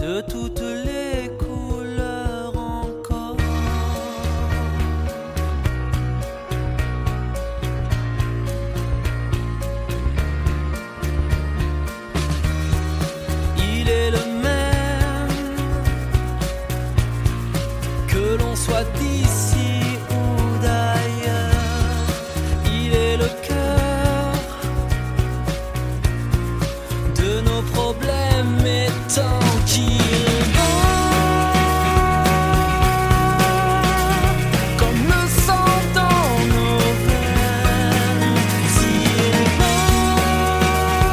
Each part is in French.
de toutes les couleurs encore. Il est le même, que l'on soit d'ici ou d'ailleurs. Il est le cœur de nos problèmes et tant qu'il bat comme le sang dans nos veines, s'il bat,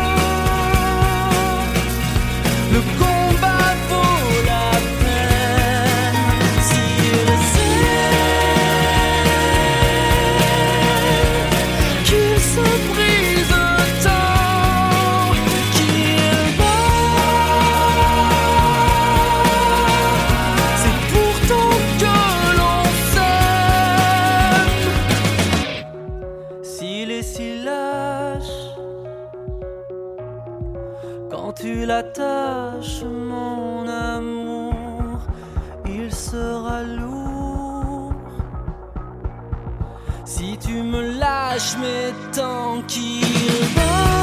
le combat vaut la peine. S'il sait qu'il se brise tant qu'il bat, c'est pourtant que l'on s'aime. S'il est si lâche quand tu l'attaches, mon amour, il sera lourd. Si tu me lâches, mais tant qu'il bat.